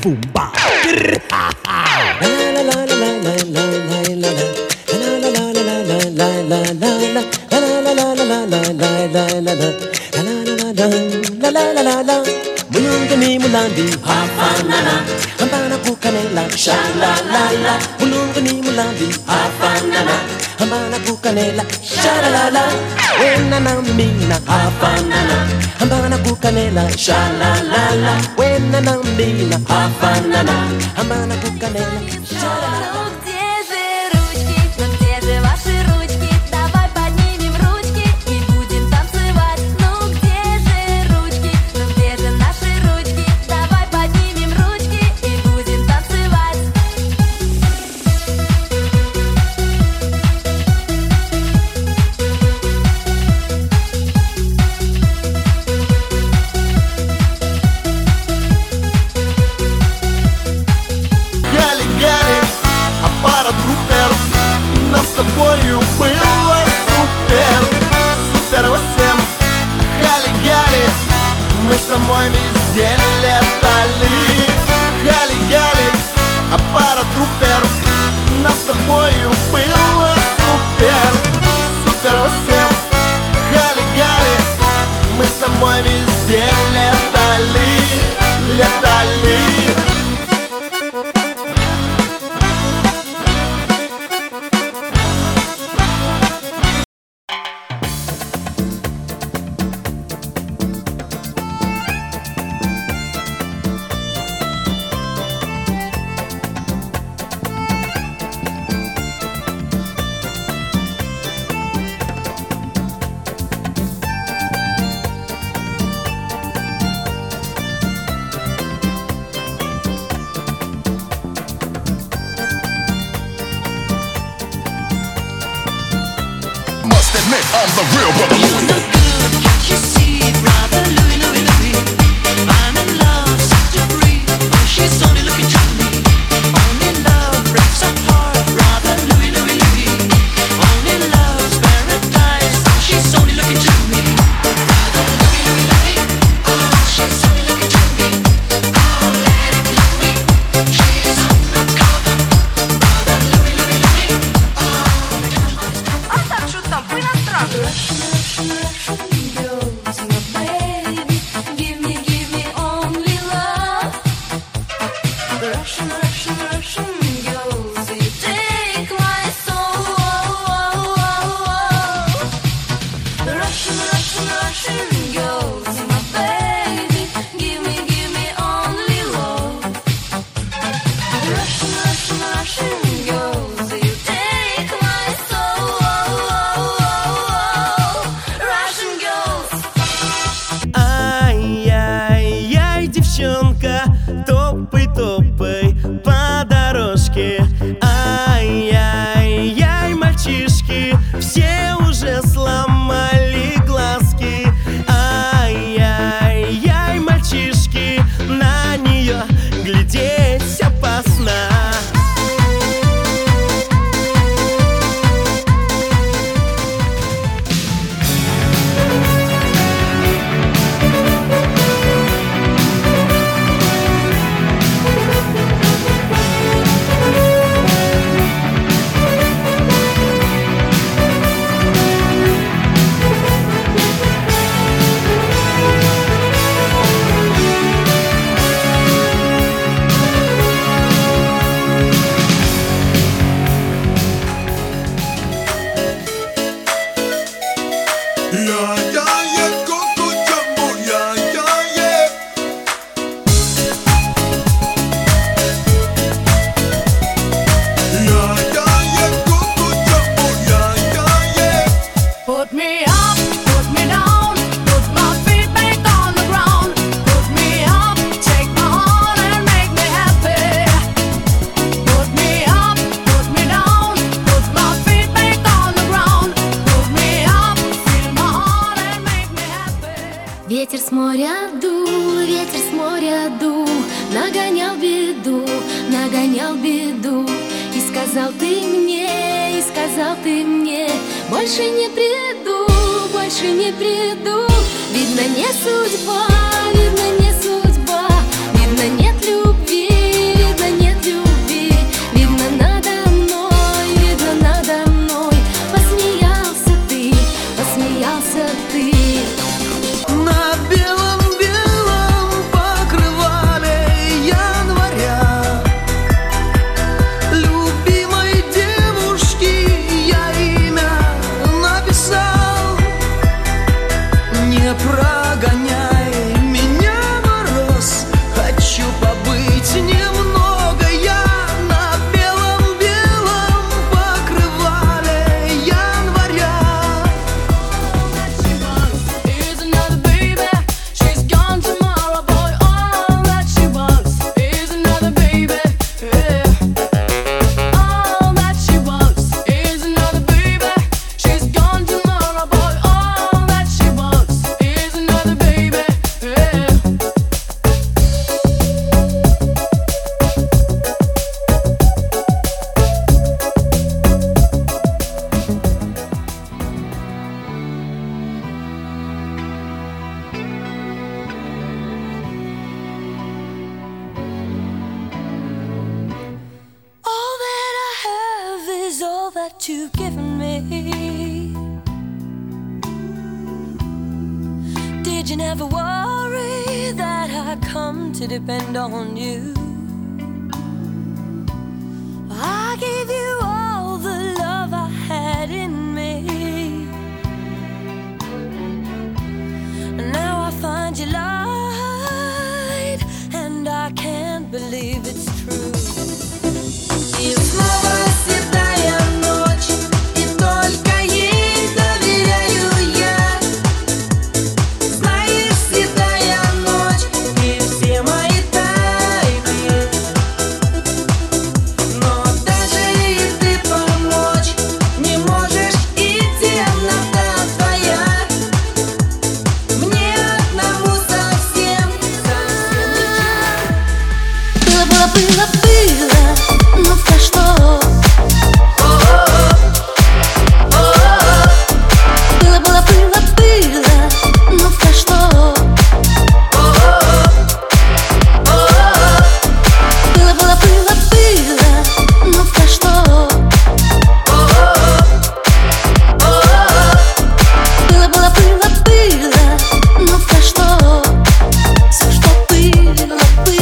boom ba. La la la la la la la la la. La la la la la la la la la la. La la la la la la la la la la. La la la la la. Mulungu ni mulambi hafanana, hambana kukanela sha la la la. Mulungu ni mulambi hafanana, hambana kukanela sha la la la. Wena na mina hafanana, hambana kukanela sha la la la. Wena na mina hafanana, hambana kukanela sha la la la. С тобою было супер, супер всем. Гали-гали, мы с тобой везде летали. Гали-гали, аппарат рупер. Нас с тобою было супер, супер всем. Гали-гали, мы с тобой везде летали, летали. Admit I'm the real brother Louis. You look good, can't you see, brother Louis, Louis, Louis? I'm in love, such a breeze. Oh, she's only looking to me. Only love breaks our heart, brother Louis, Louis, Louis. Only love's paradise. Oh, she's only looking to me. Brother Louis, Louis, Louis. Oh, she's only looking to me. Oh, let it love me. She's undercover. Brother Louis, Louis, Louis. Asta chutam, pui na trave. Russian, Russian girls, my baby, give me only love. Russian, Russian, Russian girls, you take my soul. Russian, Russian, Russian girls, my baby, give me only love. Russian, Russian, Russian girls, you take my soul. Russian girls. Ай-яй-яй, девчонка, топай-топай по дорожке. Ай-яй-яй, мальчишки, все уже сломали глазки. Ай-яй-яй, мальчишки, на нее глядеть опасно. Put me up, put me down, put my feet back on the ground. Put me up, take my heart and make me happy. Put me up, put me down, put my feet back on the ground. Put me up, fill my heart and make me happy. Ветер с моря дул, нагонял беду. И сказал ты мне, больше не приду. Видно, не судьба, видно, нет любви. остался ты. На белом-белом покрывале января любимой девушки я имя написал. Не прогоняй меня, мороз, хочу побыть немного я на белом-белом покрывале января. Is another baby, she's gone tomorrow, boy. All that she wants is another baby. Yeah. All that she wants is another baby. She's gone tomorrow, boy. All that she wants is another baby. Yeah. All that I have is all that you've given me. Did you never worry that I come to depend on you? I gave you all the love I had in me. And now I find you lied, and I can't believe it's true. И снова седая ночь, и только ей доверяю я. Знаешь, седая ночь, и все мои тайны. Но даже и ты помочь не можешь, и темнота твоя мне одному совсем, совсем ничего. Было, ну-ка что? Было, ну-ка что? Было, ну-ка что? Было, ну-ка что? Все, что было.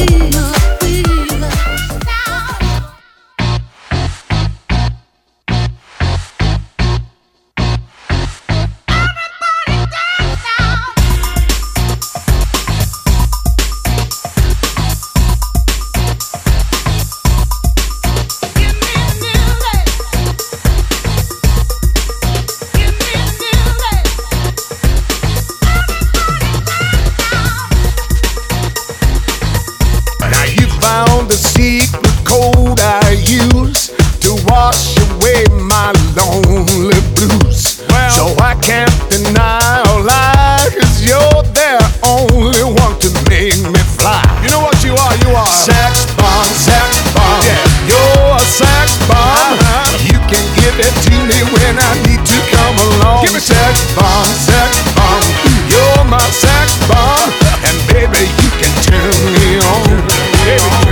Now you found the secret code I use to wash away my lonely blues. So I can't deny or lie, 'cause you're the only one to make me fly. You know what you are? You are sex bomb, sex